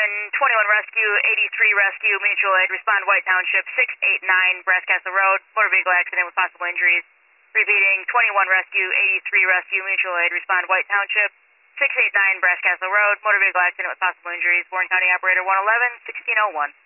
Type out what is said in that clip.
21 Rescue, 83 Rescue, Mutual Aid, respond White Township, 689 Brass Castle Road, motor vehicle accident with possible injuries. Repeating, 21 Rescue, 83 Rescue, Mutual Aid, respond White Township, 689 Brass Castle Road, motor vehicle accident with possible injuries. Warren County Operator 111, 1601.